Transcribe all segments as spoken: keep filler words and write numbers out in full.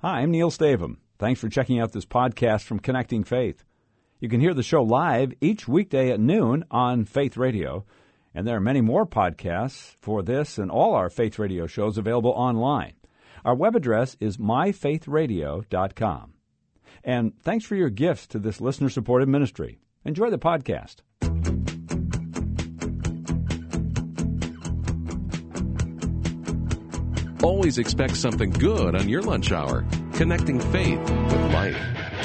Hi, I'm Neil Stavum. Thanks for checking out this podcast from Connecting Faith. You can hear the show live each weekday at noon on Faith Radio, and there are many more podcasts for this and all our Faith Radio shows available online. Our web address is my faith radio dot com. And thanks for your gifts to this listener-supported ministry. Enjoy the podcast. Always expect something good on your lunch hour. Connecting faith with life.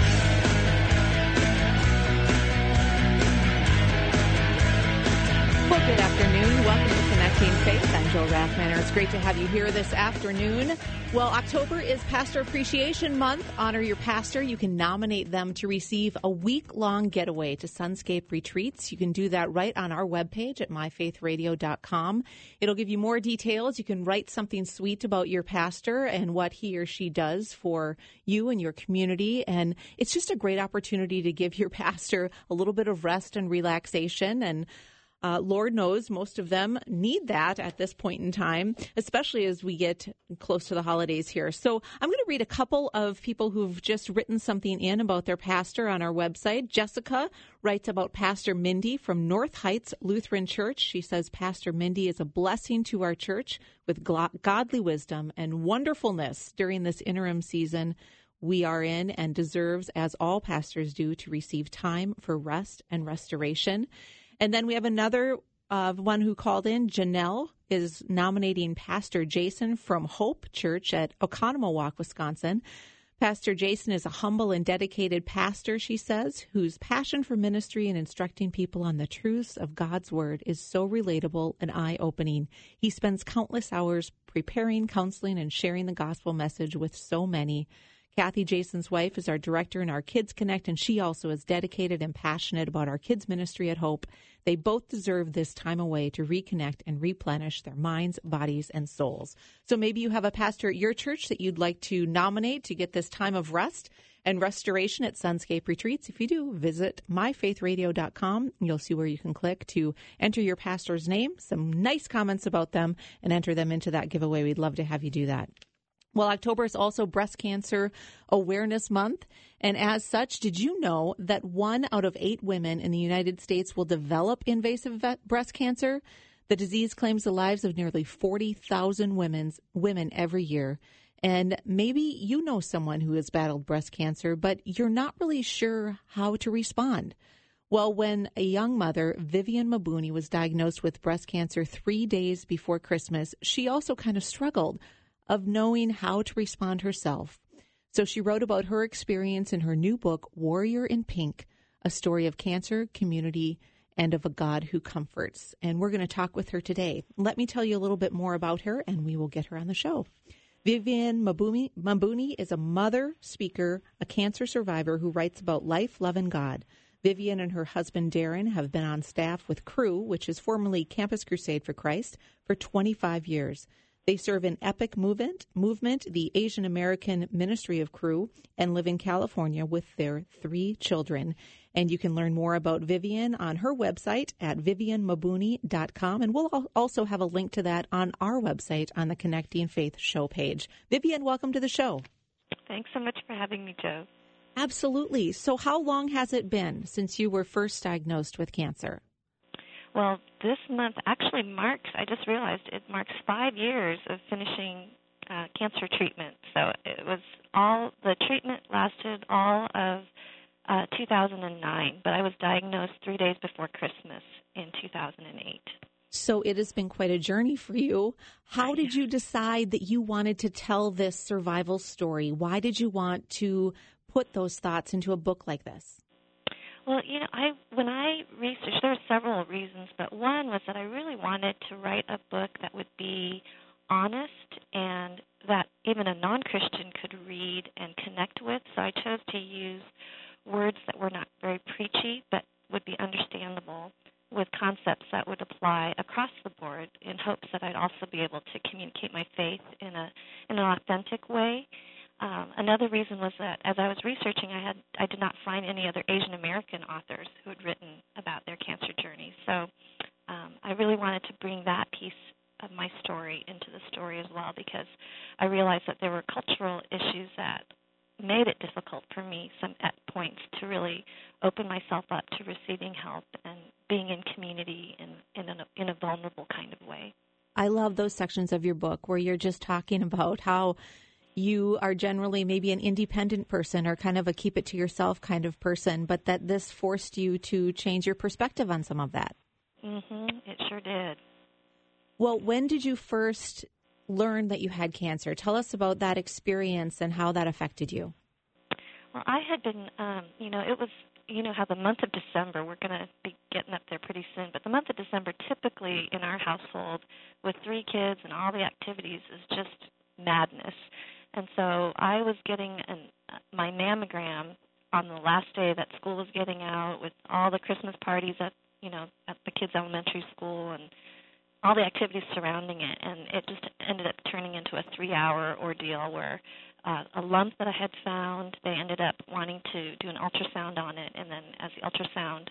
Well, good afternoon. Welcome to Connecting Faith. I'm Jill Rathmanner. It's great to have you here this afternoon. Well, October is Pastor Appreciation Month. Honor your pastor. You can nominate them to receive a week-long getaway to Sunscape Retreats. You can do that right on our webpage at my faith radio dot com. It'll give you more details. You can write something sweet about your pastor and what he or she does for you and your community. And it's just a great opportunity to give your pastor a little bit of rest and relaxation. And Uh, Lord knows most of them need that at this point in time, especially as we get close to the holidays here. So I'm going to read a couple of people who've just written something in about their pastor on our website. Jessica writes about Pastor Mindy from North Heights Lutheran Church. She says, Pastor Mindy is a blessing to our church with godly wisdom and wonderfulness during this interim season we are in, and deserves, as all pastors do, to receive time for rest and restoration. And then we have another uh, one who called in. Janelle is nominating Pastor Jason from Hope Church at Oconomowoc, Wisconsin. Pastor Jason is a humble and dedicated pastor, she says, whose passion for ministry and instructing people on the truths of God's Word is so relatable and eye-opening. He spends countless hours preparing, counseling, and sharing the gospel message with so many. Kathy, Jason's wife, is our director in our Kids Connect, and she also is dedicated and passionate about our kids' ministry at Hope. They both deserve this time away to reconnect and replenish their minds, bodies, and souls. So maybe you have a pastor at your church that you'd like to nominate to get this time of rest and restoration at Sunscape Retreats. If you do, visit my faith radio dot com. You'll see where you can click to enter your pastor's name, some nice comments about them, and enter them into that giveaway. We'd love to have you do that. Well, October is also Breast Cancer Awareness Month, and as such, did you know that one out of eight women in the United States will develop invasive breast cancer? The disease claims the lives of nearly forty thousand women's, women every year, and maybe you know someone who has battled breast cancer, but you're not really sure how to respond. Well, when a young mother, Vivian Mabuni, was diagnosed with breast cancer three days before Christmas, she also kind of struggled of knowing how to respond herself. So she wrote about her experience in her new book, Warrior in Pink, a story of cancer, community, and of a God who comforts. And we're going to talk with her today. Let me tell you a little bit more about her, and we will get her on the show. Vivian Mabuni, Mabuni is a mother, speaker, a cancer survivor who writes about life, love, and God. Vivian and her husband, Darren, have been on staff with Cru, which is formerly Campus Crusade for Christ, for twenty-five years. They serve an EPIC movement, movement, the Asian American Ministry of Cru, and live in California with their three children. And you can learn more about Vivian on her website at vivian mabuni dot com. And we'll also have a link to that on our website on the Connecting Faith show page. Vivian, welcome to the show. Thanks so much for having me, Joe. Absolutely. So how long has it been since you were first diagnosed with cancer? Well, this month actually marks, I just realized, it marks five years of finishing uh, cancer treatment. So it was all, the treatment lasted all of uh, two thousand nine, but I was diagnosed three days before Christmas in two thousand eight. So it has been quite a journey for you. How did you decide that you wanted to tell this survival story? Why did you want to put those thoughts into a book like this? Well, you know, I when I researched, there were several reasons, but one was that I really wanted to write a book that would be honest and that even a non-Christian could read and connect with. So I chose to use words that were not very preachy, but would be understandable, with concepts that would apply across the board, in hopes that I'd also be able to communicate my faith in a in an authentic way. Um, another reason was that as I was researching, I had I did not find any other Asian American authors who had written about their cancer journey. So um, I really wanted to bring that piece of my story into the story as well, because I realized that there were cultural issues that made it difficult for me some at points to really open myself up to receiving help and being in community in, in, a, in a vulnerable kind of way. I love those sections of your book where you're just talking about how you are generally maybe an independent person or kind of a keep it to yourself kind of person, but that this forced you to change your perspective on some of that. Mm-hmm. It sure did. Well, when did you first learn that you had cancer? Tell us about that experience and how that affected you. Well, I had been, um, you know, it was, you know, how the month of December, we're going to be getting up there pretty soon, but the month of December typically in our household with three kids and all the activities is just madness. And so I was getting an, uh, my mammogram on the last day that school was getting out with all the Christmas parties at, you know, at the kids' elementary school and all the activities surrounding it, and it just ended up turning into a three-hour ordeal where uh, a lump that I had found, they ended up wanting to do an ultrasound on it, and then as the ultrasound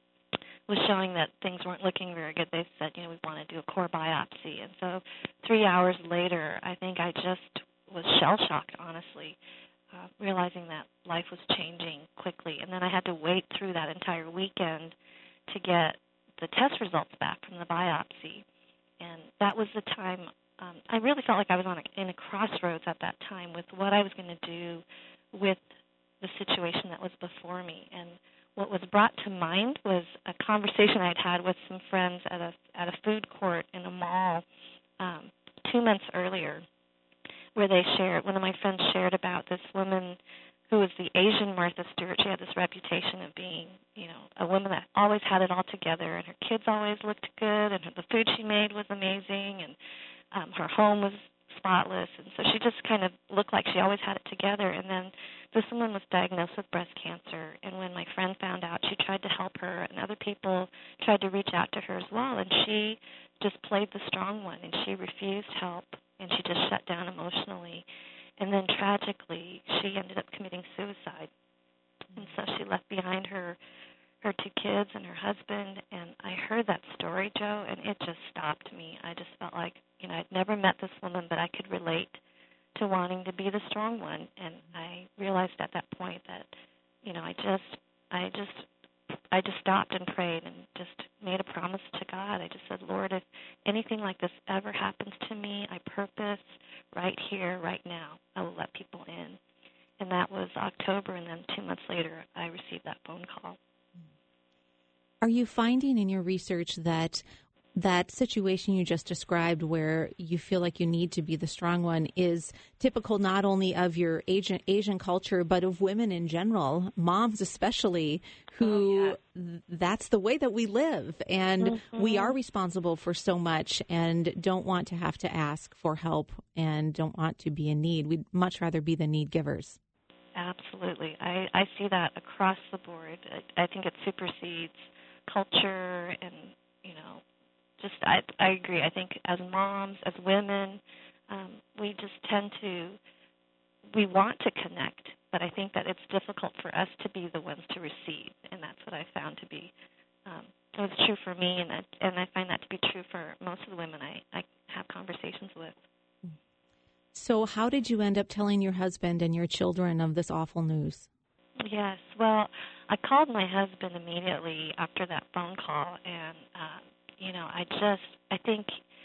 was showing that things weren't looking very good, they said, you know, we want to do a core biopsy. And so three hours later, I think I just was shell-shocked, honestly, uh, realizing that life was changing quickly. And then I had to wait through that entire weekend to get the test results back from the biopsy. And that was the time um, I really felt like I was on a, in a crossroads at that time with what I was going to do with the situation that was before me. And what was brought to mind was a conversation I'd had with some friends at a at a food court in a mall um, two months earlier, where they shared, one of my friends shared about this woman who was the Asian Martha Stewart. She had this reputation of being, you know, a woman that always had it all together, and her kids always looked good, and her, the food she made was amazing, and um, her home was spotless, and so she just kind of looked like she always had it together. And then this woman was diagnosed with breast cancer, and when my friend found out, she tried to help her, and other people tried to reach out to her as well, and she just played the strong one, and she refused help, and she just shut down emotionally. And then tragically, she ended up committing suicide. And so she left behind her her two kids and her husband. And I heard that story, Joe, and it just stopped me. I just felt like, you know, I'd never met this woman, but I could relate to wanting to be the strong one. And I realized at that point that, you know, I just, I just, I just stopped and prayed and just made a promise to God. I just said, Lord, if anything like this ever happens to me, I purpose right here, right now, I will let people in. And that was October, and then two months later, I received that phone call. Are you finding in your research that that situation you just described where you feel like you need to be the strong one is typical not only of your Asian, Asian culture, but of women in general, moms especially, who oh, yeah. that's the way that we live. And mm-hmm. we are responsible for so much and don't want to have to ask for help and don't want to be in need. We'd much rather be the need givers. Absolutely. I, I see that across the board. I, I think it supersedes culture and, you know, Just, I, I agree. I think as moms, as women, um, we just tend to, we want to connect, but I think that it's difficult for us to be the ones to receive, and that's what I found to be, um, it was true for me, and I, and I find that to be true for most of the women I, I have conversations with. So how did you end up telling your husband and your children of this awful news? Yes, well, I called my husband immediately after that phone call, and uh, you know, I just, I think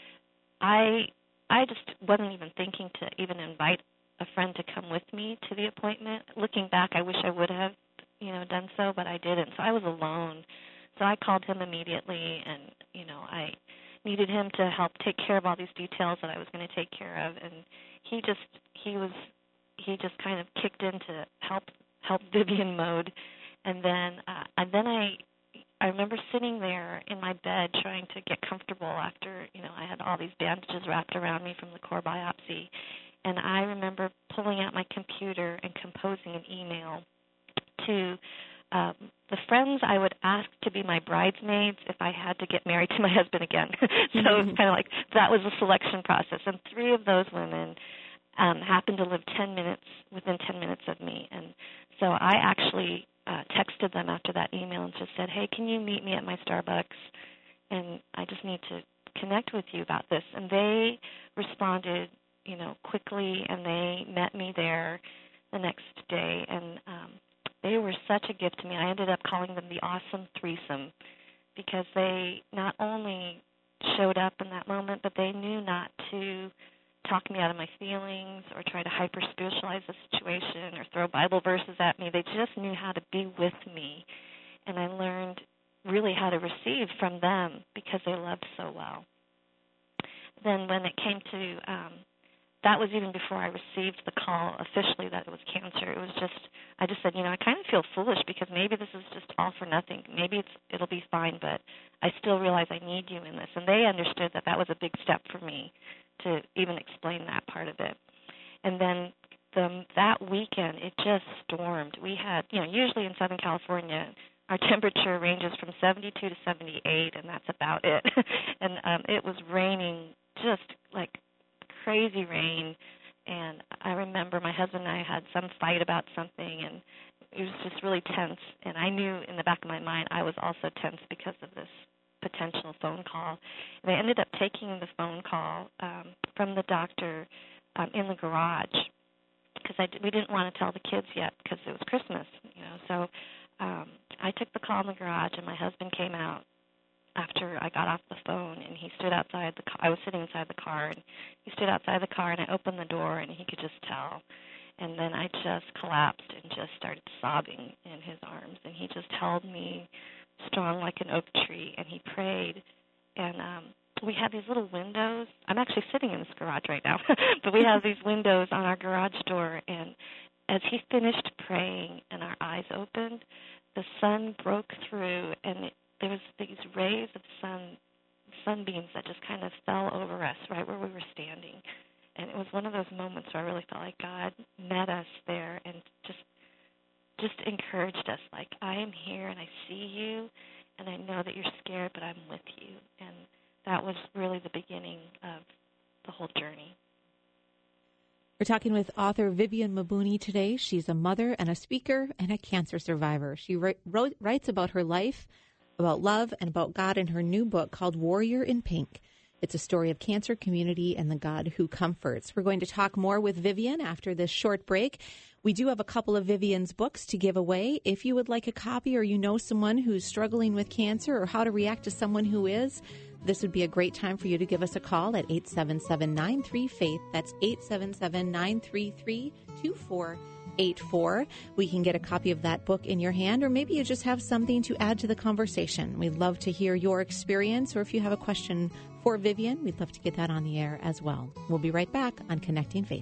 I I just wasn't even thinking to even invite a friend to come with me to the appointment. Looking back, I wish I would have, you know, done so, but I didn't. So I was alone. So I called him immediately, and, you know, I needed him to help take care of all these details that I was going to take care of. And he just, he was, he just kind of kicked into help, help Vivian mode. And then, uh, and then I, I remember sitting there in my bed trying to get comfortable after, you know, I had all these bandages wrapped around me from the core biopsy. And I remember pulling out my computer and composing an email to um, the friends I would ask to be my bridesmaids if I had to get married to my husband again. So it was kind of like that was a selection process. And three of those women um, happened to live ten minutes, within ten minutes of me. And so I actually Uh, texted them after that email and just said, hey, can you meet me at my Starbucks? And I just need to connect with you about this. And they responded, you know, quickly, and they met me there the next day. And um, they were such a gift to me. I ended up calling them the Awesome Threesome because they not only showed up in that moment, but they knew not to talk me out of my feelings or try to hyper-spiritualize the situation or throw Bible verses at me. They just knew how to be with me. And I learned really how to receive from them because they loved so well. Then when it came to, um, that was even before I received the call officially that it was cancer. It was just, I just said, you know, I kind of feel foolish because maybe this is just all for nothing. Maybe it's, it'll be fine, but I still realize I need you in this. And they understood that that was a big step for me to even explain that part of it. And then the, that weekend, it just stormed. We had, you know, usually in Southern California, our temperature ranges from seventy-two to seventy-eight, and that's about it. and um, it was raining, just like crazy rain. And I remember my husband and I had some fight about something, and it was just really tense. And I knew in the back of my mind I was also tense because of this potential phone call. And I ended up taking the phone call um, from the doctor um, in the garage because I d- we didn't want to tell the kids yet because it was Christmas, you know. So um, I took the call in the garage, and my husband came out after I got off the phone, and he stood outside the car. I was sitting inside the car, and he stood outside the car, and I opened the door, and he could just tell. And then I just collapsed and just started sobbing in his arms, and he just held me strong like an oak tree, and he prayed. And um, we had these little windows. I'm actually sitting in this garage right now, but we have these windows on our garage door, and as he finished praying and our eyes opened, the sun broke through, and it, there was these rays of sun, sunbeams that just kind of fell over us right where we were standing. And it was one of those moments where I really felt like God met us there and just just encouraged us, like, I am here and I see you, and I know that you're scared, but I'm with you. And that was really the beginning of the whole journey. We're talking with author Vivian Mabuni today. She's a mother and a speaker and a cancer survivor. She wrote, writes about her life, about love, and about God in her new book called Warrior in Pink. It's a story of cancer, community, and the God who comforts. We're going to talk more with Vivian after this short break. We do have a couple of Vivian's books to give away. If you would like a copy or you know someone who's struggling with cancer or how to react to someone who is, this would be a great time for you to give us a call at eight seven seven, nine three, faith. That's eight seven seven, nine three three, two four eight four. We can get a copy of that book in your hand, or maybe you just have something to add to the conversation. We'd love to hear your experience, or if you have a question for Vivian, we'd love to get that on the air as well. We'll be right back on Connecting Faith.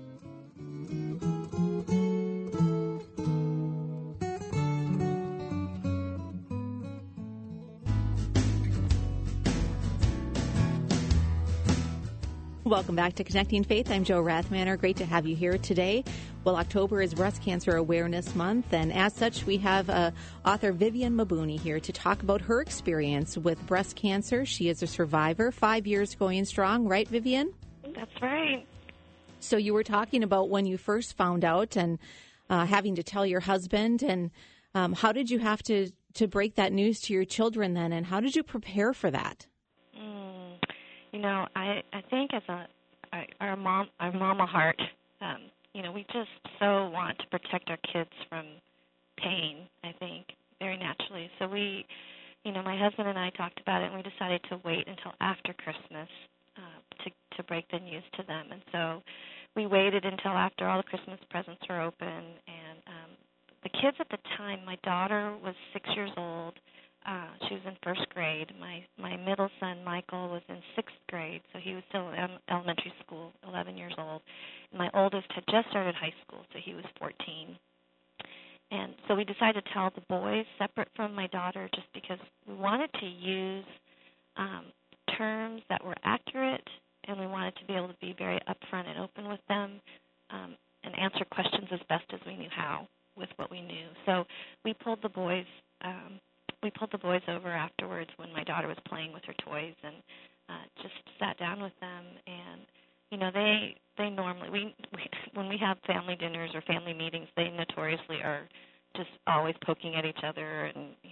Welcome back to Connecting Faith. I'm Jo Rathmanner. Great to have you here today. Well, October is Breast Cancer Awareness Month, and as such, we have uh, author Vivian Mabuni here to talk about her experience with breast cancer. She is a survivor, five years going strong, right, Vivian? That's right. So you were talking about when you first found out and uh, having to tell your husband, and um, how did you have to, to break that news to your children then, and how did you prepare for that? You know, I, I think as a our mom our mama heart, um, you know, we just so want to protect our kids from pain, I think, very naturally. So we, you know, my husband and I talked about it, and we decided to wait until after Christmas uh, to to break the news to them. And so we waited until after all the Christmas presents were open. And um, the kids at the time, my daughter was six years old. Uh, she was in first grade. My my middle son, Michael, was in sixth grade, so he was still in elementary school, eleven years old. And my oldest had just started high school, so he was fourteen. And so we decided to tell the boys separate from my daughter just because we wanted to use um, terms that were accurate, and we wanted to be able to be very upfront and open with them um, and answer questions as best as we knew how with what we knew. So we pulled the boys um, We pulled the boys over afterwards when my daughter was playing with her toys, and uh, just sat down with them. And you know, they they normally we, we when we have family dinners or family meetings, they notoriously are just always poking at each other and you know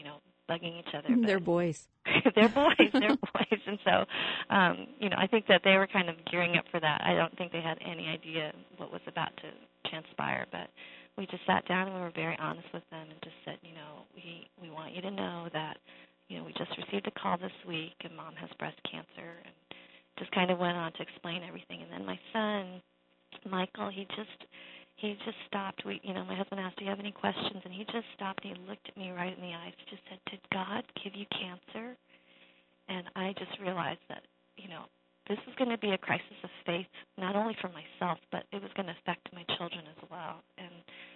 bugging each other. They're boys. they're boys. They're boys. And so, um, you know, I think that they were kind of gearing up for that. I don't think they had any idea what was about to transpire, but we just sat down and we were very honest with them and just said, you know, we, we want you to know that, you know, we just received a call this week and Mom has breast cancer, and just kind of went on to explain everything. And then my son, Michael, he just he just stopped. We, you know, my husband asked, do you have any questions? And he just stopped and he looked at me right in the eyes. He just said, did God give you cancer? And I just realized that, you know, this was going to be a crisis of faith, not only for myself, but it was going to affect my children as well. And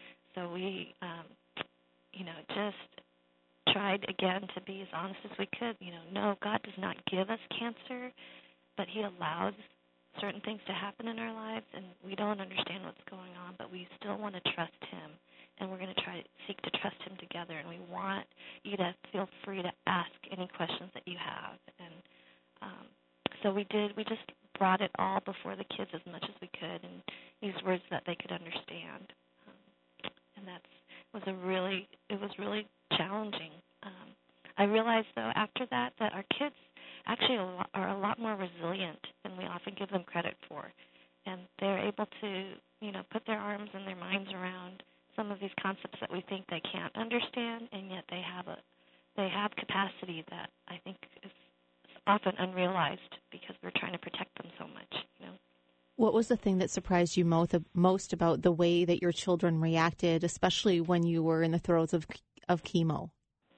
so we, um, you know, just tried again to be as honest as we could. You know, no, God does not give us cancer, but he allows certain things to happen in our lives, and we don't understand what's going on, but we still want to trust him, and we're going to try to seek to trust him together, and we want you to feel free to ask any questions that you have. And um, so we did. We just brought it all before the kids as much as we could and used words that they could understand. Um, and that was a really, it was really challenging. Um, I realized, though, after that, that our kids actually are a lot more resilient than we often give them credit for. And they're able to, you know, put their arms and their minds around some of these concepts that we think they can't understand, and yet they have a they have capacity that I think is often unrealized because we're trying to protect them so much, you know. What was the thing that surprised you most, most about the way that your children reacted, especially when you were in the throes of of chemo?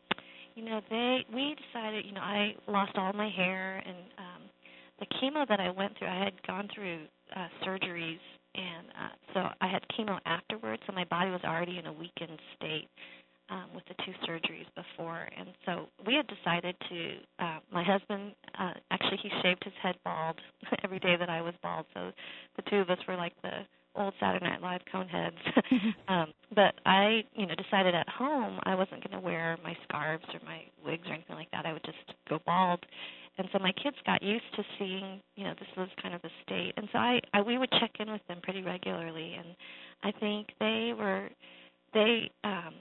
You know, they we decided, you know, I lost all my hair, and um, the chemo that I went through, I had gone through uh, surgeries, and uh, so I had chemo afterwards, so my body was already in a weakened state um, with the two surgeries before. And so we had decided to, uh, my husband, uh, actually he shaved his head bald every day that I was bald, so the two of us were like the old Saturday Night Live cone heads. um, but I, you know, decided at home I wasn't going to wear my scarves or my wigs or anything like that. I would just go bald. And so my kids got used to seeing, you know, this was kind of the state. And so I, I we would check in with them pretty regularly. And I think they were, they, um,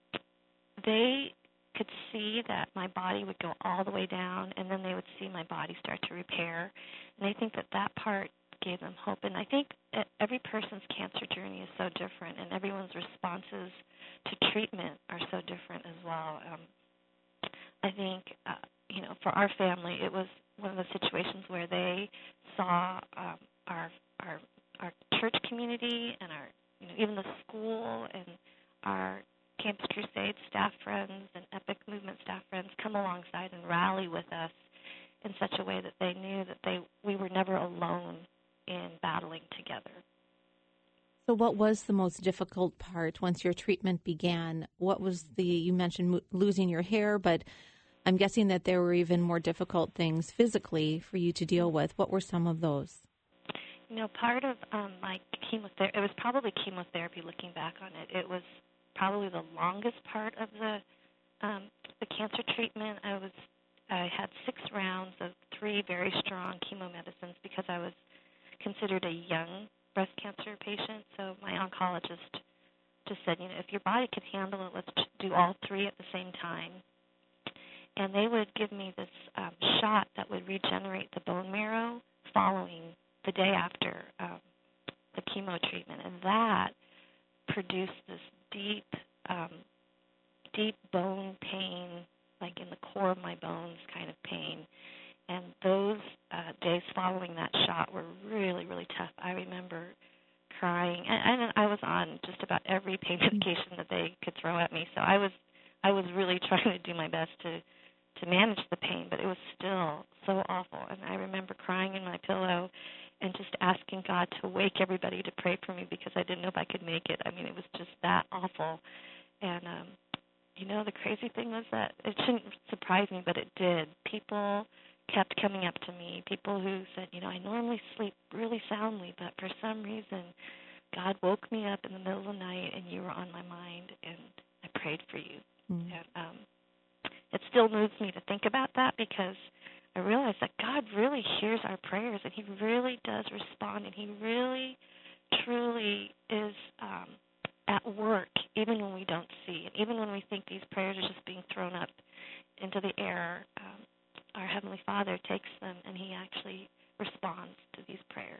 they could see that my body would go all the way down, and then they would see my body start to repair. And I think that that part gave them hope. And I think every person's cancer journey is so different, and everyone's responses to treatment are so different as well. Um, I think, uh, you know, for our family, it was one of those situations where they saw um, our our our church community and our, you know, even the school and our Campus Crusade staff friends and Epic Movement staff friends come alongside and rally with us in such a way that they knew that they we were never alone in battling together. So what was the most difficult part once your treatment began? What was the, you mentioned mo- losing your hair, but I'm guessing that there were even more difficult things physically for you to deal with. What were some of those? You know, part of um, my chemotherapy, it was probably chemotherapy looking back on it. It was probably the longest part of the um, the cancer treatment. I was I had six rounds of three very strong chemo medicines because I was considered a young breast cancer patient. So my oncologist just said, you know, if your body can handle it, let's do all three at the same time. And they would give me this um, shot that would regenerate the bone marrow following the day after um, the chemo treatment. And that produced this deep, um, deep bone pain, like in the core of my bones kind of pain. And those uh, days following that shot were really, really tough. I remember crying, and, and I was on just about every pain medication that they could throw at me. So I was, I was really trying to do my best to, to manage the pain, but it was still so awful. And I remember crying in my pillow and just asking God to wake everybody to pray for me because I didn't know if I could make it. I mean, it was just that awful. And um, you know, the crazy thing was that it shouldn't surprise me, but it did. People kept coming up to me, people who said, you know, I normally sleep really soundly, but for some reason God woke me up in the middle of the night and you were on my mind and I prayed for you. Mm. And um, it still moves me to think about that because I realize that God really hears our prayers and he really does respond and he really, truly is um, at work even when we don't see it, even when we think these prayers are just being thrown up into the air, um, our Heavenly Father takes them and He actually responds to these prayers.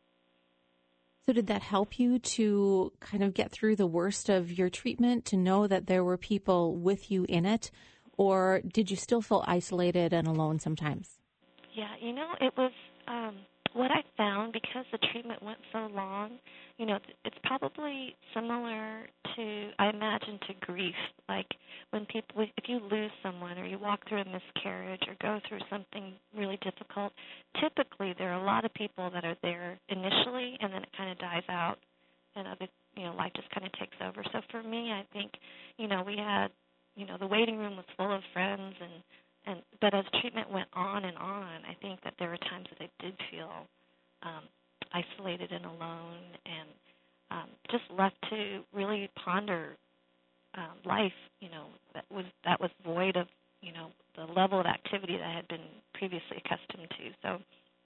So did that help you to kind of get through the worst of your treatment, to know that there were people with you in it, or did you still feel isolated and alone sometimes? Yeah, you know, it was um, what I found, because the treatment went so long, you know, it's probably similar to, I imagine, to grief. Like when people, if you lose someone or you walk through a miscarriage or go through something really difficult, typically there are a lot of people that are there initially, and then it kind of dies out, and other, you know, life just kind of takes over. So for me, I think, you know, we had, you know, the waiting room was full of friends, and, and but as treatment went on and on, I think that there were times that I did feel um, isolated and alone, and um, just left to really ponder um, life. You know, that was that was void of, you know, the level of activity that I had been previously accustomed to. So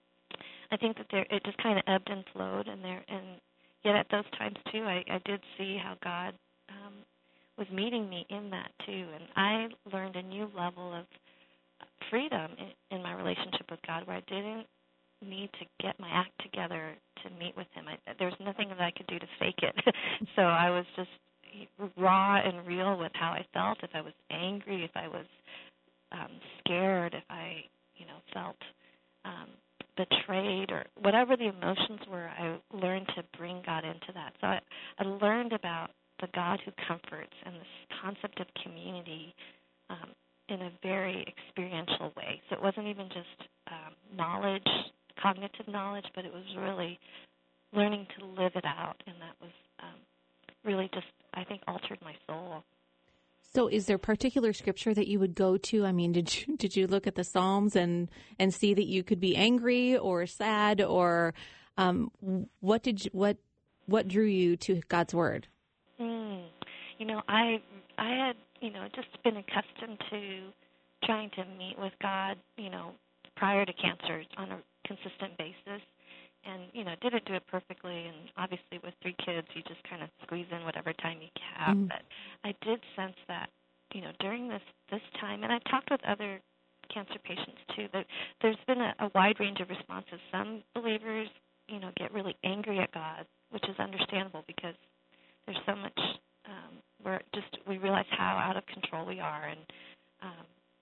I think that there it just kind of ebbed and flowed, and there and yet at those times too, I, I did see how God um, was meeting me in that too, and I learned a new level of freedom in, in my relationship with God, where I didn't need to get my act together to meet with Him. I, there was nothing that I could do to fake it. So I was just raw and real with how I felt. If I was angry, if I was um, scared, if I, you know, felt um, betrayed, or whatever the emotions were, I learned to bring God into that. So I, I learned about the God who comforts and this concept of community um, in a very experiential way. So it wasn't even just um, knowledge, cognitive knowledge, but it was really learning to live it out, and that was um, really just, I think, altered my soul. So is there particular scripture that you would go to? I mean, did you did you look at the Psalms and, and see that you could be angry or sad, or um, what did you, what what drew you to God's Word? Mm, you know, I I had you know just been accustomed to trying to meet with God, you know, prior to cancer on a consistent basis, and you know didn't do it perfectly, and obviously with three kids you just kind of squeeze in whatever time you have. Mm-hmm. But I did sense that you know during this this time, and I talked with other cancer patients too, that there's been a, a wide range of responses. Some believers you know get really angry at God, which is understandable because there's so much um, where just we realize how out of control we are, and um,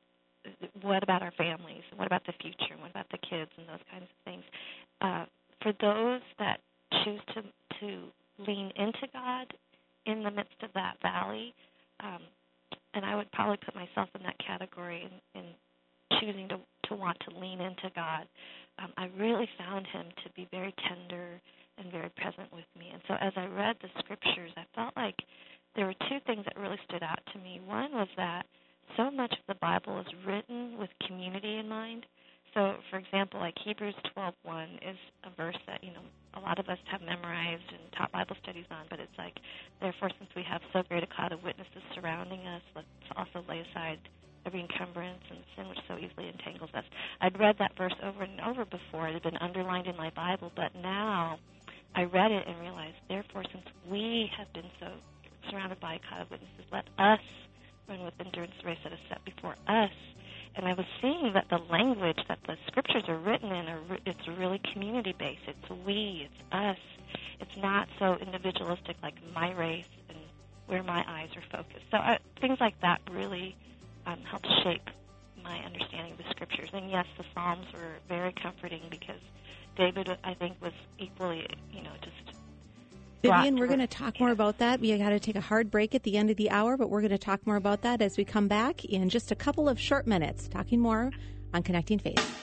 what about our families, and what about the future, and what about the kids, and those kinds of things. Uh, for those that choose to to lean into God in the midst of that valley, um, and I would probably put myself in that category in, in choosing to, to want to lean into God, um, I really found Him to be very tender and very present with me. And so as I read the scriptures, I felt like there were two things that really stood out to me. One was that so much of the Bible is written with community in mind. So, for example, like Hebrews twelve one is a verse that, you know, a lot of us have memorized and taught Bible studies on, but it's like, therefore, since we have so great a cloud of witnesses surrounding us, let's also lay aside every encumbrance and sin which so easily entangles us. I'd read that verse over and over before. It had been underlined in my Bible, but now I read it and realized, therefore, since we have been so surrounded by a cloud of witnesses, let us run with endurance the race that is set before us. And I was seeing that the language that the scriptures are written in, are, it's really community-based. It's we, it's us. It's not so individualistic like my race and where my eyes are focused. So uh, things like that really um, helped shape my understanding of the scriptures. And yes, the Psalms were very comforting because David, I think, was equally, you know, just Vivian, we're going to talk more about that. We got to take a hard break at the end of the hour, but we're going to talk more about that as we come back in just a couple of short minutes, talking more on Connecting Faith.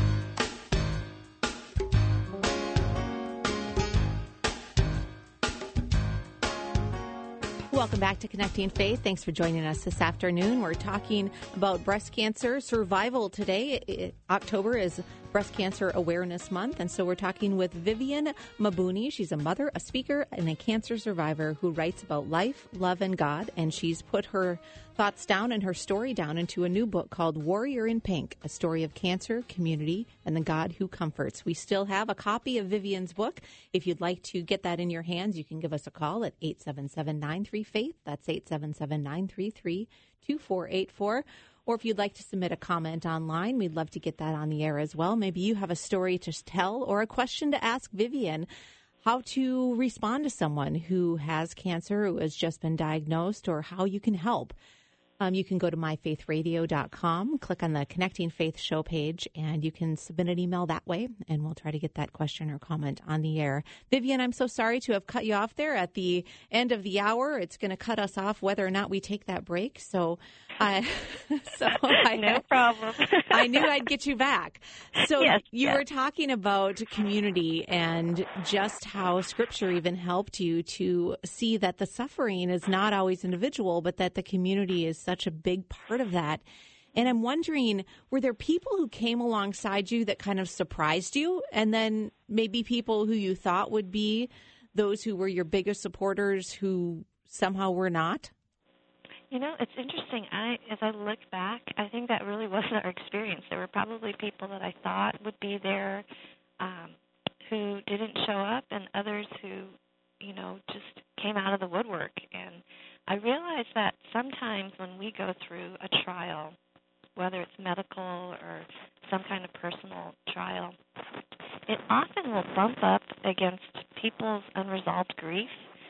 Welcome back to Connecting Faith. Thanks for joining us this afternoon. We're talking about breast cancer survival today. It, October is Breast Cancer Awareness Month, and so we're talking with Vivian Mabuni. She's a mother, a speaker, and a cancer survivor who writes about life, love, and God, and she's put her thoughts down and her story down into a new book called Warrior in Pink, a story of cancer, community, and the God who comforts. We still have a copy of Vivian's book. If you'd like to get that in your hands, you can give us a call at eight seven seven, nine three, faith. That's eight seven seven, nine three three, two four eight four. Or if you'd like to submit a comment online, we'd love to get that on the air as well. Maybe you have a story to tell or a question to ask Vivian, how to respond to someone who has cancer, who has just been diagnosed, or how you can help. Um, you can go to my faith radio dot com, click on the Connecting Faith show page, and you can submit an email that way, and we'll try to get that question or comment on the air. Vivian, I'm so sorry to have cut you off there at the end of the hour. It's going to cut us off whether or not we take that break. So, I, so I, no problem. I knew I'd get you back. So yes, you yes. were talking about community and just how Scripture even helped you to see that the suffering is not always individual, but that the community is such a big part of that. And I'm wondering, were there people who came alongside you that kind of surprised you? And then maybe people who you thought would be those who were your biggest supporters who somehow were not? You know, it's interesting. I, as I look back, I think that really wasn't our experience. There were probably people that I thought would be there um, who didn't show up, and others who, you know, just came out of the woodwork. And I realized that sometimes when we go through a trial, whether it's medical or some kind of personal trial, it often will bump up against people's unresolved grief.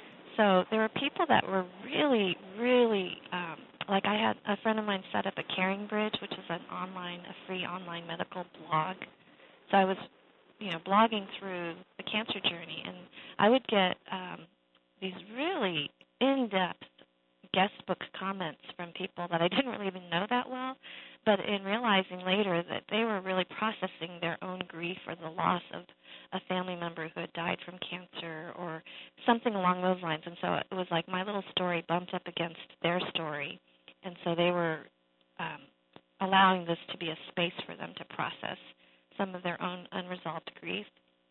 So there were people that were really, really, um, like I had a friend of mine set up a Caring Bridge, which is an online, a free online medical blog. So I was, you know, blogging through the cancer journey, and I would get um, these really in-depth guest book comments from people that I didn't really even know that well, but in realizing later that they were really processing their own grief or the loss of a family member who had died from cancer or something along those lines. And so it was like my little story bumped up against their story, and so they were um, allowing this to be a space for them to process some of their own unresolved grief.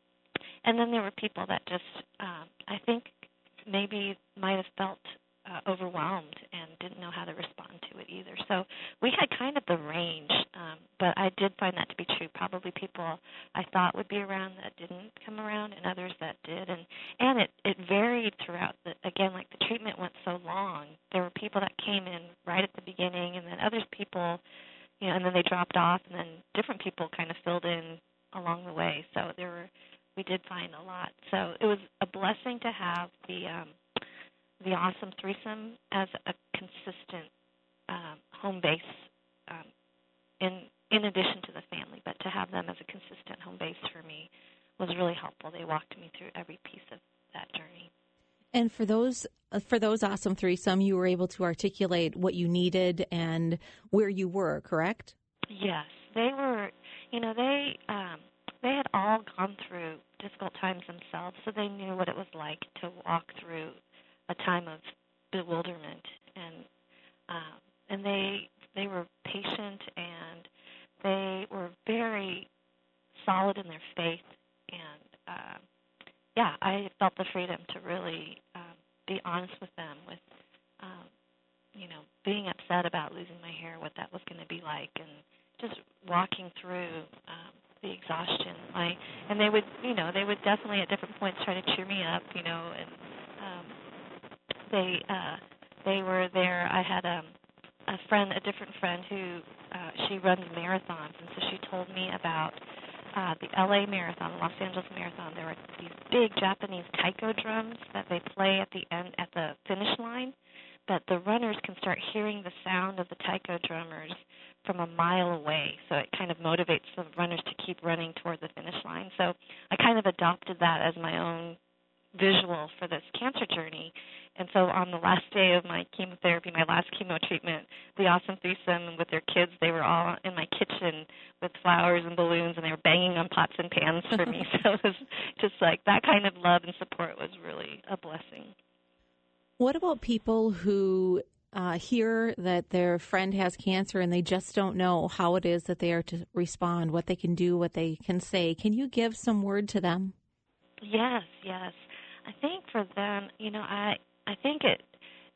And then there were people that just, um, I think, maybe might have felt Uh, overwhelmed and didn't know how to respond to it either. So we had kind of the range, um, but I did find that to be true. Probably people I thought would be around that didn't come around, and others that did, and and it, it varied throughout. The, again, like the treatment went so long, there were people that came in right at the beginning, and then others people, you know, and then they dropped off, and then different people kind of filled in along the way. So there were, we did find a lot. So it was a blessing to have the um, the Awesome Threesome as a consistent um, home base um, in in addition to the family, but to have them as a consistent home base for me was really helpful. They walked me through every piece of that journey. And for those for those Awesome Threesome, you were able to articulate what you needed and where you were, correct? Yes, they were. You know, they um, they had all gone through difficult times themselves, so they knew what it was like to walk through a time of bewilderment, and um, and they they were patient, and they were very solid in their faith, and uh, yeah, I felt the freedom to really um, be honest with them, with um, you know, being upset about losing my hair, what that was going to be like, and just walking through um, the exhaustion. My and they would, you know, they would definitely at different points try to cheer me up, you know, and um, They uh, they were there. I had um, a friend, a different friend who uh, she runs marathons, and so she told me about uh, the L A Marathon, the Los Angeles Marathon. There were these big Japanese taiko drums that they play at the end, at the finish line, that the runners can start hearing the sound of the taiko drummers from a mile away. So it kind of motivates the runners to keep running toward the finish line. So I kind of adopted that as my own visual for this cancer journey. And so on the last day of my chemotherapy, my last chemo treatment, the Awesome Threesome with their kids, they were all in my kitchen with flowers and balloons, and they were banging on pots and pans for me. So it was just like that kind of love and support was really a blessing. What about people who uh, hear that their friend has cancer and they just don't know how it is that they are to respond, what they can do, what they can say? Can you give some word to them? Yes, yes. I think for them, you know, I I think it,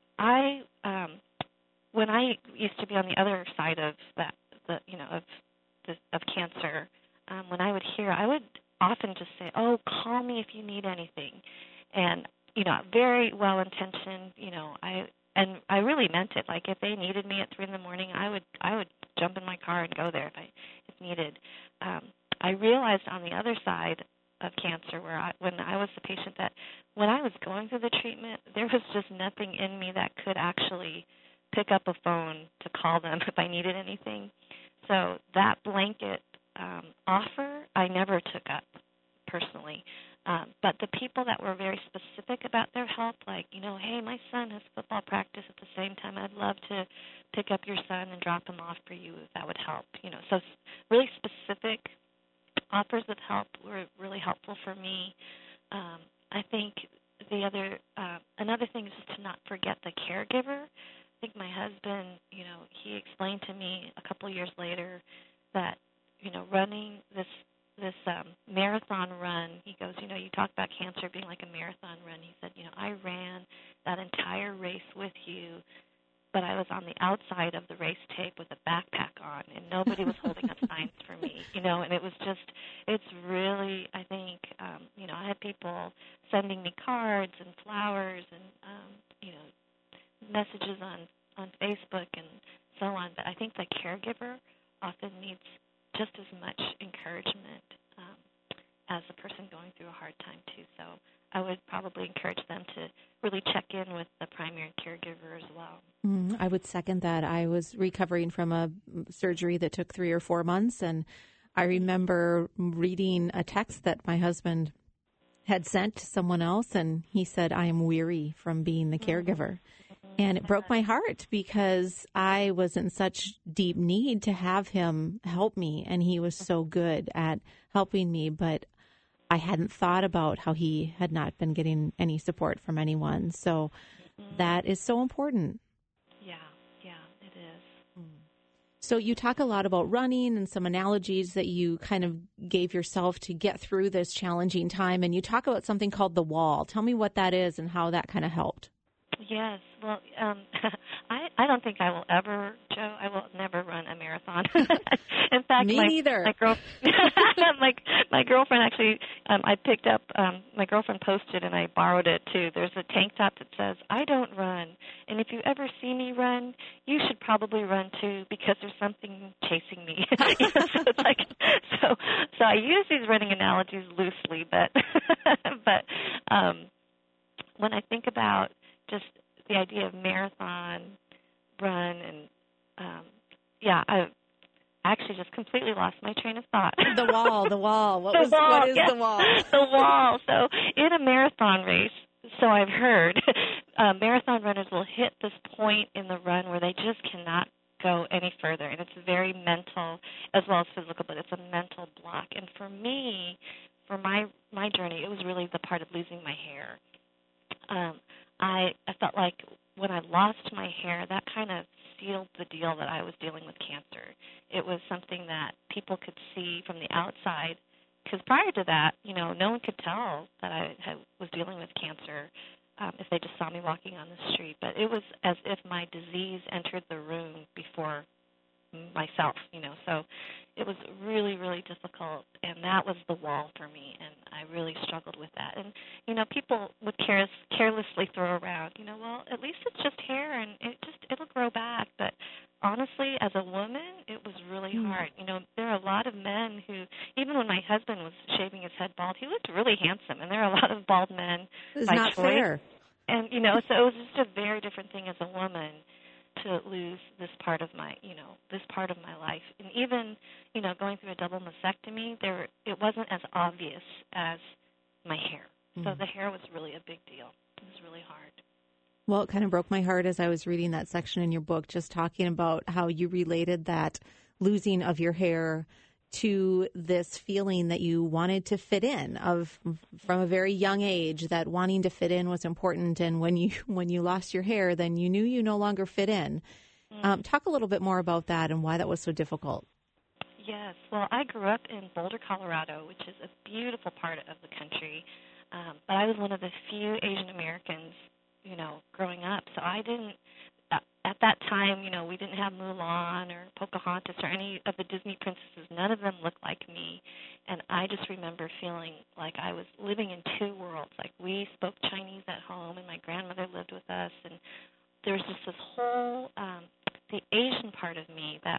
I, um, when I used to be on the other side of that, the, you know, of the, of cancer, um, when I would hear, I would often just say, oh, call me if you need anything. And, you know, very well-intentioned, you know, I, and I really meant it. Like if they needed me at three in the morning, I would, I would jump in my car and go there if I if needed. Um, I realized on the other side of cancer, where I, when I was the patient, that when I was going through the treatment, there was just nothing in me that could actually pick up a phone to call them if I needed anything. So that blanket um, offer I never took up personally. Um, but the people that were very specific about their help, like, you know, hey, my son has football practice at the same time. I'd love to pick up your son and drop him off for you if that would help. You know, so really specific offers of help were really helpful for me. Um, I think the other, uh, another thing is just to not forget the caregiver. I think my husband, you know, he explained to me a couple years later that, you know, running this this um, marathon run, he goes, you know, you talk about cancer being like a marathon run. He said, you know, I ran that entire race with you, but I was on the outside of the race tape with a backpack on, and nobody was holding up signs for me, you know, and it was just, it's really, I think, um, you know, I had people sending me cards and flowers and, um, you know, messages on, on Facebook and so on, but I think the caregiver often needs just as much encouragement um, as the person going through a hard time, too. So I would probably encourage them to really check in with the primary caregiver as well. Mm, I would second that. I was recovering from a surgery that took three or four months, and I remember reading a text that my husband had sent to someone else, and he said, I am weary from being the caregiver. And it broke my heart because I was in such deep need to have him help me, and he was so good at helping me, but I hadn't thought about how he had not been getting any support from anyone. So mm-hmm. that is so important. Yeah, yeah, it is. Mm. So you talk a lot about running and some analogies that you kind of gave yourself to get through this challenging time, and you talk about something called the wall. Tell me what that is and how that kind of helped. Yes, well, um, I I don't think I will ever, Joe. I will never run a marathon. In fact, me my, neither. My girl, my my girlfriend actually, um, I picked up. Um, my girlfriend posted, and I borrowed it too. There's a tank top that says, "I don't run, and if you ever see me run, you should probably run too, because there's something chasing me." You know, so it's like, so so I use these running analogies loosely, but but um, when I think about just the idea of marathon run and, um, yeah, I actually just completely lost my train of thought. The wall, the wall. What, the was, wall, what is yes. the wall? The wall. So in a marathon race, so I've heard, uh, marathon runners will hit this point in the run where they just cannot go any further, and it's very mental as well as physical, but it's a mental block. And for me, for my, my journey, it was really the part of losing my hair. Um, I, I felt like when I lost my hair, that kind of sealed the deal that I was dealing with cancer. It was something that people could see from the outside, because prior to that, you know, no one could tell that I had, was dealing with cancer um, if they just saw me walking on the street. But it was as if my disease entered the room before myself, you know. So it was really, really difficult, and that was the wall for me, and I really struggled with that. And, you know, people would careless, carelessly throw around, you know, well, at least it's just hair, and it just, it'll grow back. But honestly, as a woman, it was really mm. hard. You know, there are a lot of men who, even when my husband was shaving his head bald, he looked really handsome, and there are a lot of bald men it's by not choice. Fair. And, you know, so it was just a very different thing as a woman to lose this part of my, you know, this part of my life. And even, you know, going through a double mastectomy, there it wasn't as obvious as my hair. Mm. So the hair was really a big deal. It was really hard. Well, it kind of broke my heart as I was reading that section in your book, just talking about how you related that losing of your hair to this feeling that you wanted to fit in, of from a very young age, that wanting to fit in was important. And when you when you lost your hair, then you knew you no longer fit in. Mm. Um, talk a little bit more about that and why that was so difficult. Yes. Well, I grew up in Boulder, Colorado, which is a beautiful part of the country. Um, but I was one of the few Asian Americans, you know, growing up. So I didn't, uh, at that time, you know, we didn't have Mulan or Pocahontas or any of the Disney princesses. None of them looked like me. And I just remember feeling like I was living in two worlds. Like, we spoke Chinese at home, and my grandmother lived with us. And there was just this whole, um, the Asian part of me that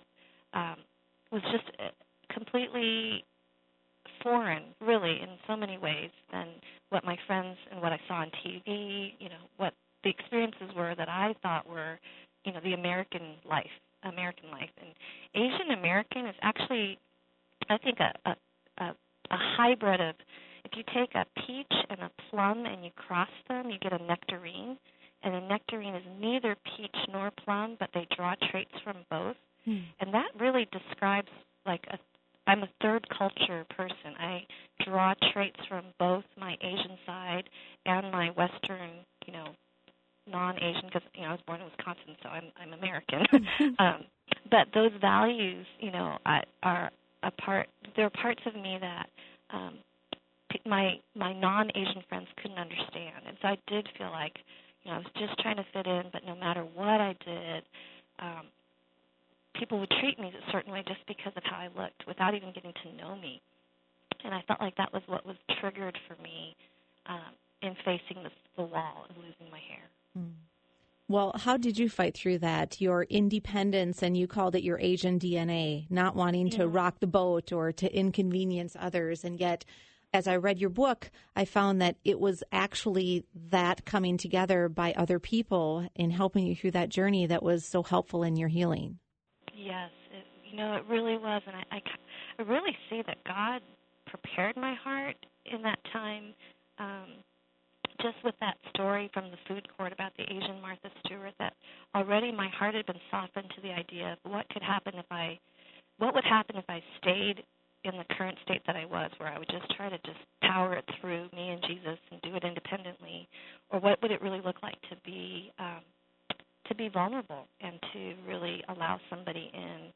um, was just completely foreign, really, in so many ways than what my friends and what I saw on T V, you know, what the experiences were that I thought were, you know, the American life, American life. And Asian American is actually, I think, a, a, a, a hybrid of, if you take a peach and a plum and you cross them, you get a nectarine. And a nectarine is neither peach nor plum, but they draw traits from both. Mm. And that really describes, like, a I'm a third culture person. I draw traits from both my Asian side and my Western, you know, non-Asian, because, you know, I was born in Wisconsin, so I'm I'm American. um, but those values, you know, I, are a part. They're parts of me that um, my my non-Asian friends couldn't understand, and so I did feel like, you know, I was just trying to fit in. But no matter what I did, um, people would treat me a certain way just because of how I looked without even getting to know me. And I felt like that was what was triggered for me um, in facing the, the wall and losing my hair. Mm. Well, how did you fight through that? Your independence, and you called it your Asian D N A, not wanting to yeah. rock the boat or to inconvenience others. And yet, as I read your book, I found that it was actually that coming together by other people in helping you through that journey that was so helpful in your healing. Yes, it, you know, it really was, and I, I, I really see that God prepared my heart in that time, um, just with that story from the food court about the Asian Martha Stewart, that already my heart had been softened to the idea of what could happen if I, what would happen if I stayed in the current state that I was, where I would just try to just power it through, me and Jesus, and do it independently, or what would it really look like to be um, to be vulnerable and to really allow somebody in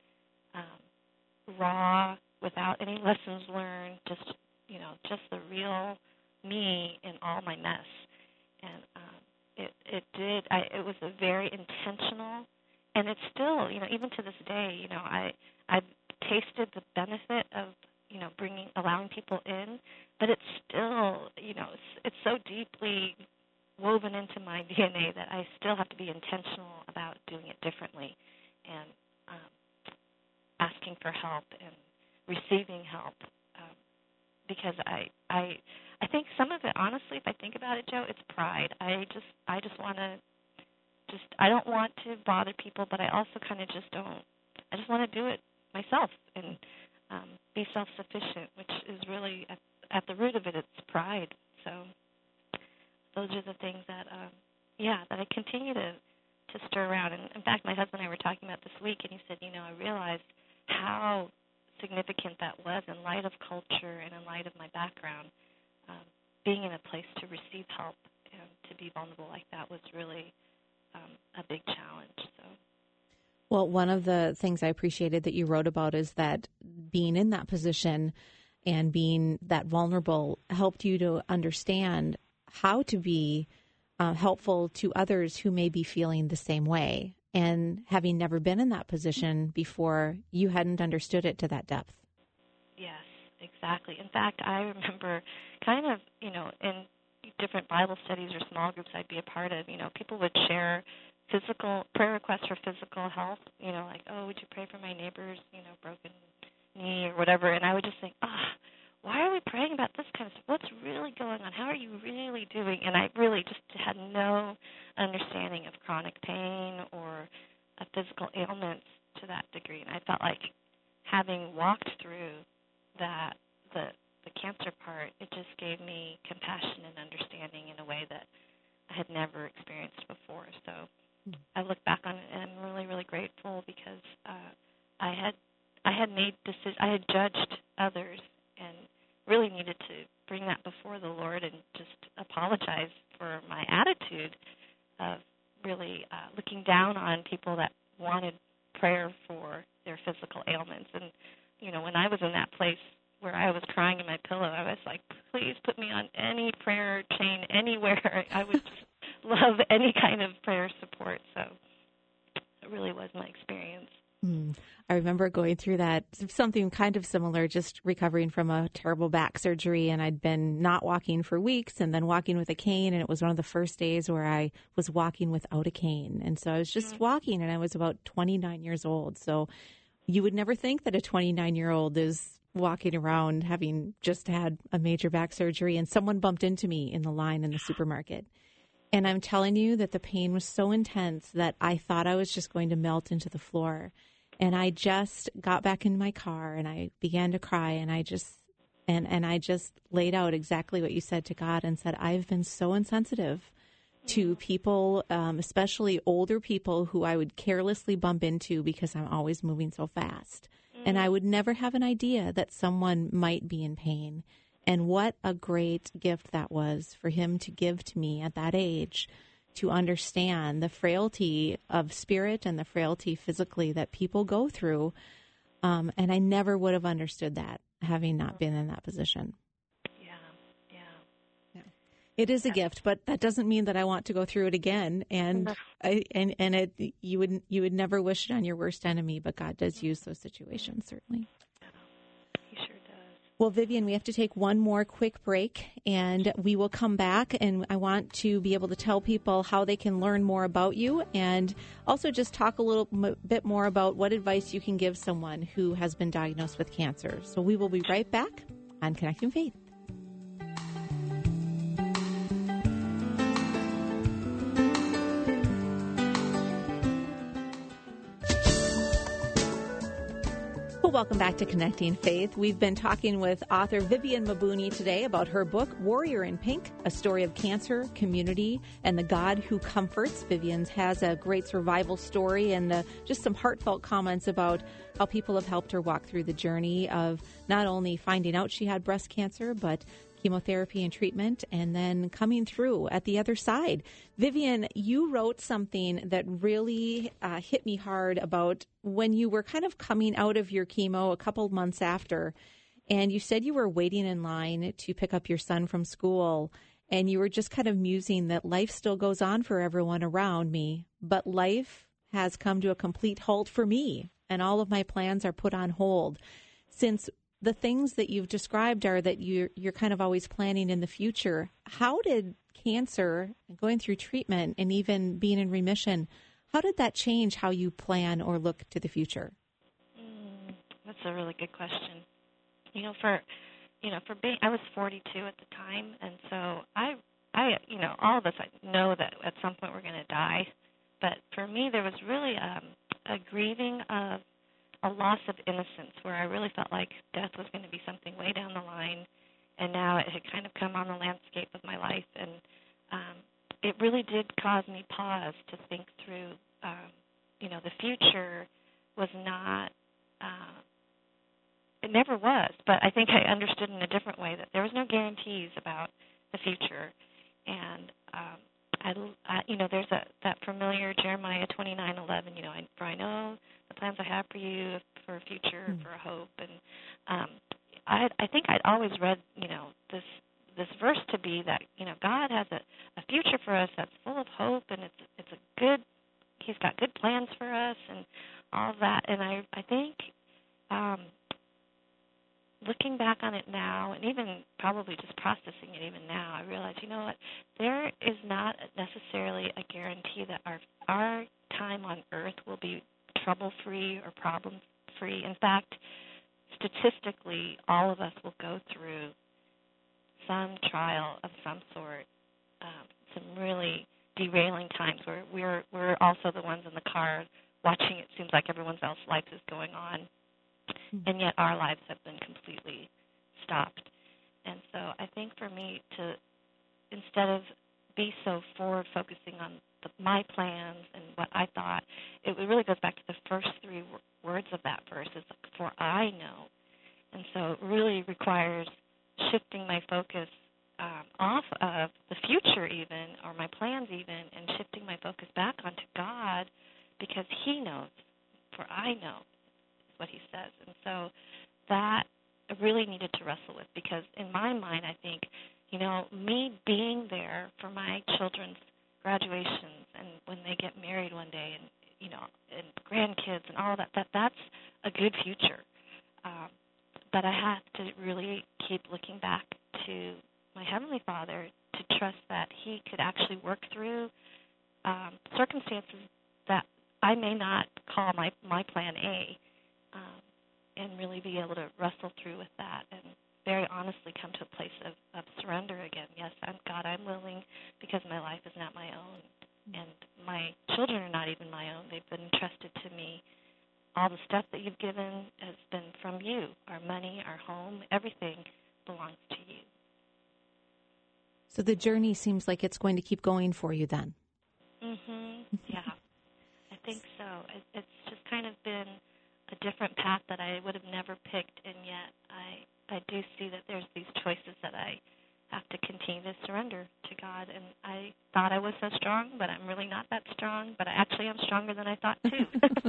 um, raw, without any lessons learned, just, you know, just the real me in all my mess. And um, it it did, I, it was a very intentional, and it's still, you know, even to this day, you know, I, I've tasted the benefit of, you know, bringing, allowing people in, but it's still, you know, it's, it's so deeply woven into my D N A that I still have to be intentional about doing it differently, and um, asking for help and receiving help, um, because I, I I think some of it, honestly, if I think about it, Joe, it's pride. I just I just want to just I don't want to bother people, but I also kind of just don't. I just want to do it myself and um, be self-sufficient, which is really at, at the root of it. It's pride. So those are the things that, um, yeah, that I continue to, to stir around. And in fact, my husband and I were talking about this week, and he said, you know, I realized how significant that was in light of culture and in light of my background. Um, being in a place to receive help and to be vulnerable like that was really um, a big challenge. So. Well, one of the things I appreciated that you wrote about is that being in that position and being that vulnerable helped you to understand how to be uh, helpful to others who may be feeling the same way. And having never been in that position before, you hadn't understood it to that depth. Yes, exactly. In fact, I remember kind of, you know, in different Bible studies or small groups I'd be a part of, you know, people would share physical prayer requests for physical health, you know, like, oh, would you pray for my neighbor's, you know, broken knee or whatever. And I would just think, ah, oh, why are we praying about this kind of stuff? What's really going on? How are you really doing? And I really just had no understanding of chronic pain or of physical ailments to that degree. And I felt like having walked through that, the the cancer part, it just gave me compassion and understanding in a way that I had never experienced before. So mm. I look back on it and I'm really, really grateful because uh, I had I had made decisions, I had judged others and really needed to bring that before the Lord and just apologize for my attitude of really uh, looking down on people that wanted prayer for their physical ailments. And, you know, when I was in that place where I was crying in my pillow, I was like, please put me on any prayer chain anywhere. I would love any kind of prayer support. So it really was my experience. Mm. I remember going through that, something kind of similar, just recovering from a terrible back surgery, and I'd been not walking for weeks and then walking with a cane, and it was one of the first days where I was walking without a cane. And so I was just mm-hmm. walking, and I was about twenty-nine years old. So you would never think that a twenty-nine-year-old is walking around having just had a major back surgery, and someone bumped into me in the line in the supermarket. And I'm telling you that the pain was so intense that I thought I was just going to melt into the floor. And I just got back in my car and I began to cry, and I just and, and I just laid out exactly what you said to God and said, I've been so insensitive to people, um, especially older people who I would carelessly bump into because I'm always moving so fast. Mm. And I would never have an idea that someone might be in pain. And what a great gift that was for him to give to me at that age, to understand the frailty of spirit and the frailty physically that people go through. Um, and I never would have understood that having not been in that position. It is a gift, but that doesn't mean that I want to go through it again. And I, and and it you would you would never wish it on your worst enemy, but God does use those situations, certainly. He sure does. Well, Vivian, we have to take one more quick break, and we will come back. And I want to be able to tell people how they can learn more about you, and also just talk a little m- bit more about what advice you can give someone who has been diagnosed with cancer. So we will be right back on Connecting Faith. Welcome back to Connecting Faith. We've been talking with author Vivian Mabuni today about her book, Warrior in Pink, a story of cancer, community, and the God who comforts. Vivian has a great survival story and uh, just some heartfelt comments about how people have helped her walk through the journey of not only finding out she had breast cancer, but chemotherapy and treatment, and then coming through at the other side. Vivian, you wrote something that really uh, hit me hard about when you were kind of coming out of your chemo a couple months after, and you said you were waiting in line to pick up your son from school, and you were just kind of musing that life still goes on for everyone around me, but life has come to a complete halt for me, and all of my plans are put on hold. Since the things that you've described are that you're, you're kind of always planning in the future, how did cancer, going through treatment, and even being in remission, how did that change how you plan or look to the future? Mm, that's a really good question. You know, for you know, for being, I was forty-two at the time, and so I, I, you know, all of us I know that at some point we're going to die, but for me there was really um, a grieving of a loss of innocence, where I really felt like death was going to be something way down the line, and now it had kind of come on the landscape of my life, and um, it really did cause me pause to think through, um, you know, the future was not, uh, it never was, but I think I understood in a different way that there was no guarantees about the future, and um, I, I, you know, there's a, that familiar Jeremiah twenty-nine eleven, you know, I, for I know the plans I have for you, for a future, mm. for a hope, and um, I, I think I'd always read, you know, this this verse to be that, you know, God has a, a future for us that's full of hope, and it's it's a good, He's got good plans for us, and all of that, and I I think. Um, Looking back on it now, and even probably just processing it even now, I realize, you know what, there is not necessarily a guarantee that our our time on earth will be trouble-free or problem-free. In fact, statistically, all of us will go through some trial of some sort, um, some really derailing times where we're we're also the ones in the car watching it seems like everyone else's life is going on. And yet our lives have been completely stopped. And so I think for me to, instead of be so forward-focusing on the, my plans and what I thought, it really goes back to the first three w- words of that verse, is for I know. And so it really requires shifting my focus um, off of the future even, or my plans even, and shifting my focus back onto God, because He knows, for I know. What He says. And so that I really needed to wrestle with, because in my mind I think, you know, me being there for my children's graduations and when they get married one day, and, you know, and grandkids and all that, that that's a good future. Um, but I have to really keep looking back to my Heavenly Father to trust that He could actually work through um, circumstances that I may not call my, my plan A. Um, and really be able to wrestle through with that and very honestly come to a place of, of surrender again. Yes, I'm, God, I'm willing because my life is not my own, and my children are not even my own. They've been entrusted to me. All the stuff that you've given has been from you. Our money, our home, everything belongs to you. So the journey seems like it's going to keep going for you then. Mm-hmm. Yeah, I think so. It, it's just kind of been a different path that I would have never picked, and yet I I do see that there's these choices that I have to continue to surrender to God. And I thought I was so strong, but I'm really not that strong. But I actually am stronger than I thought, too.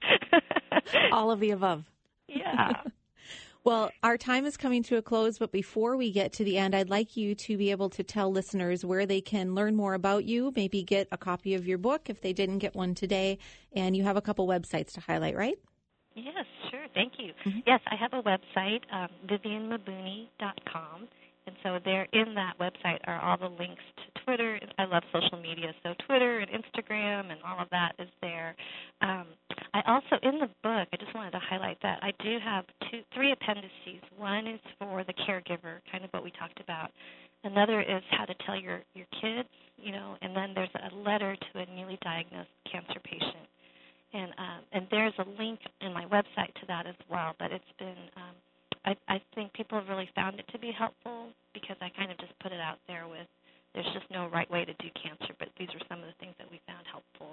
All of the above. Yeah. Well, our time is coming to a close, but before we get to the end, I'd like you to be able to tell listeners where they can learn more about you, maybe get a copy of your book if they didn't get one today, and you have a couple websites to highlight, right? Yes, sure. Thank you. Mm-hmm. Yes, I have a website, um, Vivian Mabuni dot com. And so there in that website are all the links to Twitter. I love social media, so Twitter and Instagram and all of that is there. Um, I also, in the book, I just wanted to highlight that I do have two, three appendices. One is for the caregiver, kind of what we talked about. Another is how to tell your, your kids, you know, and then there's a letter to a newly diagnosed cancer patient. And um, and there's a link in my website to that as well, but it's been, um, I, I think people have really found it to be helpful because I kind of just put it out there with, there's just no right way to do cancer, but these are some of the things that we found helpful.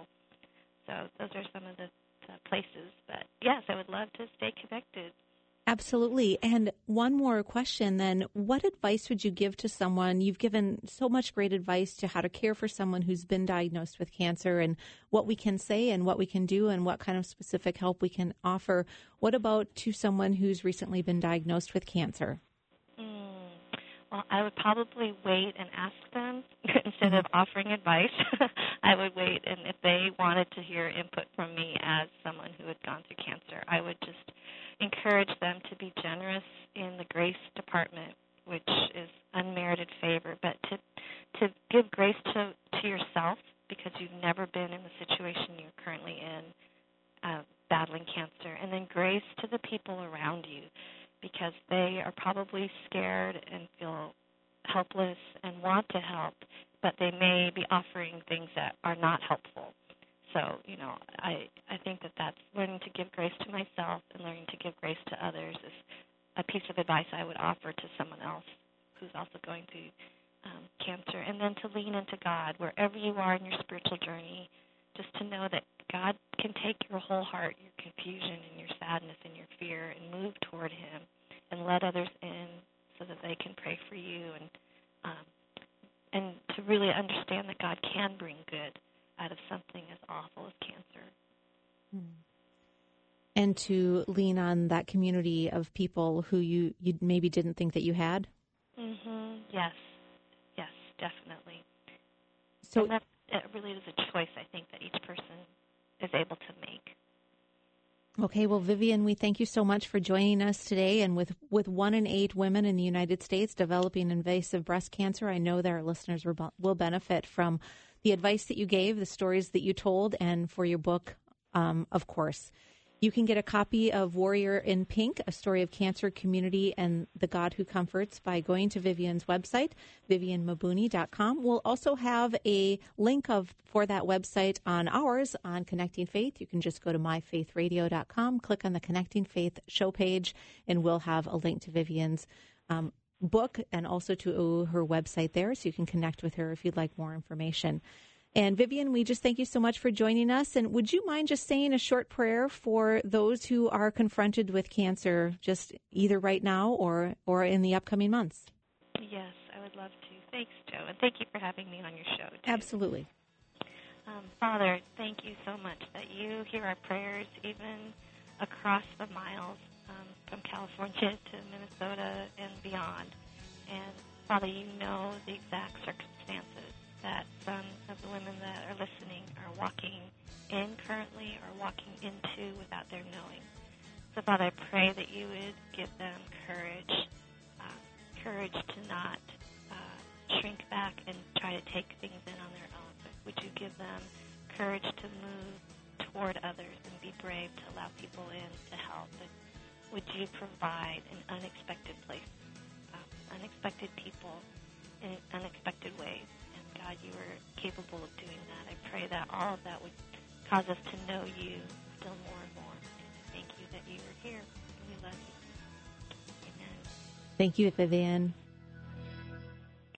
So those are some of the, the places. But yes, I would love to stay connected. Absolutely. And one more question then. What advice would you give to someone? You've given so much great advice to how to care for someone who's been diagnosed with cancer and what we can say and what we can do and what kind of specific help we can offer. What about to someone who's recently been diagnosed with cancer? Mm. Well, I would probably wait and ask them instead of offering advice. I would wait, and if they wanted to hear input from me as someone who had gone through cancer, I would just encourage them to be generous in the grace department, which is unmerited favor, but to to give grace to, to yourself because you've never been in the situation you're currently in, uh, battling cancer, and then grace to the people around you because they are probably scared and feel helpless and want to help, but they may be offering things that are not helpful. So, you know, I, I think that that's learning to give grace to myself and learning to give grace to others is a piece of advice I would offer to someone else who's also going through um, cancer. And then to lean into God wherever you are in your spiritual journey, just to know that God can take your whole heart, your confusion and your sadness and your fear and move toward Him and let others in so that they can pray for you and um, and to really understand that God can bring good out of something as awful as cancer. And to lean on that community of people who you, you maybe didn't think that you had? Mm-hmm. Yes. Yes, definitely. So and that it really is a choice, I think, that each person is able to make. Okay, well, Vivian, we thank you so much for joining us today. And with, with one in eight women in the United States developing invasive breast cancer, I know that our listeners will, will benefit from the advice that you gave, the stories that you told, and for your book, um, of course. You can get a copy of Warrior in Pink, A Story of Cancer, Community, and the God Who Comforts by going to Vivian's website, Vivian Mabuni dot com. We'll also have a link of for that website on ours on Connecting Faith. You can just go to my faith radio dot com, click on the Connecting Faith show page, and we'll have a link to Vivian's um, book and also to her website there, so you can connect with her if you'd like more information. And Vivian, we just thank you so much for joining us. And would you mind just saying a short prayer for those who are confronted with cancer, just either right now or, or in the upcoming months? Yes, I would love to. Thanks, Joe. And thank you for having me on your show, too. Absolutely. Um, Father, thank you so much that you hear our prayers even across the miles um, from California to Minnesota and beyond. And, Father, you know the exact circumstances that some of the women that are listening are walking in currently or walking into without their knowing. So, Father, I pray that you would give them courage, uh, courage to not uh, shrink back and try to take things in on their own, but would you give them courage to move toward others and be brave to allow people in to help. And would you provide in unexpected places, uh, unexpected people, in unexpected ways. And God, you are capable of doing that. I pray that all of that would cause us to know you still more and more. Thank you that you are here, and we love you. Amen. Thank you, Vivian.